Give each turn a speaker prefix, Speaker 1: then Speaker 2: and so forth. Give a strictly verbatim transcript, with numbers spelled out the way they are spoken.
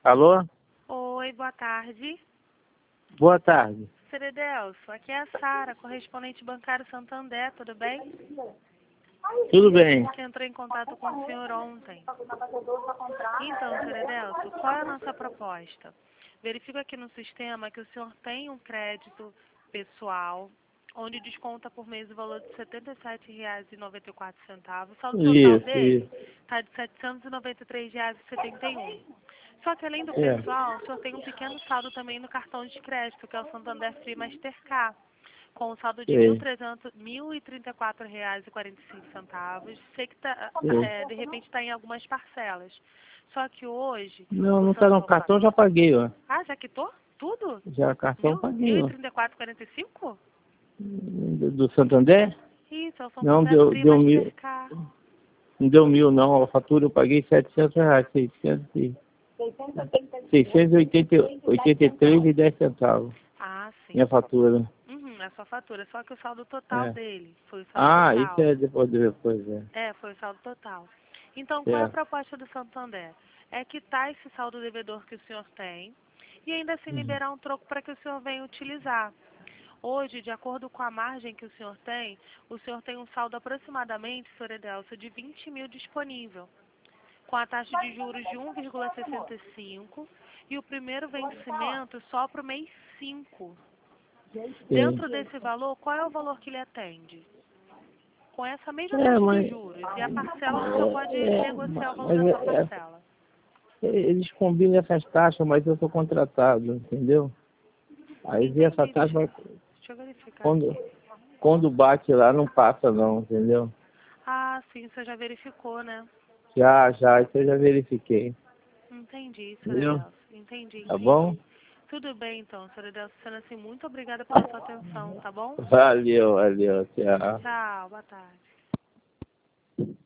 Speaker 1: Alô?
Speaker 2: Oi, boa tarde.
Speaker 1: Boa tarde.
Speaker 2: Senhor Edelso, aqui é a Sara, correspondente bancário Santander, tudo bem?
Speaker 1: Tudo bem.
Speaker 2: Que entrou em contato com o senhor ontem. Então, senhor Edelso, qual é a nossa proposta? Verifico aqui no sistema que o senhor tem um crédito pessoal, onde desconta por mês o valor de setenta e sete reais e noventa e quatro centavos. O saldo total
Speaker 1: Isso,
Speaker 2: dele
Speaker 1: isso.
Speaker 2: está de setecentos e noventa e três reais e setenta e um. Só que além do
Speaker 1: É.
Speaker 2: pessoal, o senhor tem um pequeno saldo também no cartão de crédito, que é o Santander Free Mastercard, com um saldo de
Speaker 1: Sei,
Speaker 2: mil e trinta e quatro reais e quarenta e cinco centavos. Sei que tá,
Speaker 1: sei.
Speaker 2: é, de repente está em algumas parcelas. Só que hoje,
Speaker 1: Não,
Speaker 2: o
Speaker 1: não tá no
Speaker 2: Santander...
Speaker 1: cartão, já paguei, ó.
Speaker 2: Ah, já quitou tudo?
Speaker 1: Já cartão
Speaker 2: Mil,
Speaker 1: paguei,
Speaker 2: mil e
Speaker 1: ó.
Speaker 2: trinta e quatro e quarenta e cinco?
Speaker 1: Do, do Santander?
Speaker 2: Isso, é o
Speaker 1: Não,
Speaker 2: Santander
Speaker 1: deu,
Speaker 2: Free
Speaker 1: deu mil.
Speaker 2: Mastercard.
Speaker 1: Não deu mil, não. A fatura eu paguei setecentos reais, seiscentos e... seiscentos e oitenta e três e dez centavos.
Speaker 2: Ah, sim.
Speaker 1: Minha fatura.
Speaker 2: Uhum, é a sua fatura. Só que o saldo total
Speaker 1: É.
Speaker 2: dele foi o saldo
Speaker 1: Ah, isso
Speaker 2: total.
Speaker 1: é depois, depois, é.
Speaker 2: É, foi o saldo total. Então, qual é a
Speaker 1: Certo.
Speaker 2: proposta do Santander? É quitar esse saldo devedor que o senhor tem e ainda assim
Speaker 1: Uhum.
Speaker 2: liberar um troco para que o senhor venha utilizar. Hoje, de acordo com a margem que o senhor tem, o senhor tem um saldo aproximadamente, senhor Edelso, de vinte mil disponível, com a taxa de juros de um vírgula sessenta e cinco e o primeiro vencimento só para o mês cinco.
Speaker 1: Sim.
Speaker 2: Dentro desse valor, qual é o valor que lhe atende? Com essa mesma
Speaker 1: É,
Speaker 2: taxa de
Speaker 1: mas...
Speaker 2: juros. E a parcela, o senhor pode
Speaker 1: É, é,
Speaker 2: negociar o valor
Speaker 1: mas
Speaker 2: da sua
Speaker 1: é,
Speaker 2: parcela.
Speaker 1: é, eles combinam essas taxas, mas eu sou contratado, entendeu? Aí vem essa
Speaker 2: Entendi.
Speaker 1: taxa,
Speaker 2: Deixa,
Speaker 1: mas
Speaker 2: deixa eu verificar
Speaker 1: quando,
Speaker 2: aqui.
Speaker 1: quando bate lá não passa não, entendeu?
Speaker 2: Ah, sim, você já verificou, né?
Speaker 1: Já, já, isso eu já verifiquei.
Speaker 2: Entendi, senhor
Speaker 1: Entendeu?
Speaker 2: Edelso. Entendi,
Speaker 1: Tá bom?
Speaker 2: entendi. Tudo bem, então, senhor Edelso. Sendo assim, muito obrigada pela sua atenção, tá bom?
Speaker 1: Valeu, valeu, tchau.
Speaker 2: Tchau, boa tarde.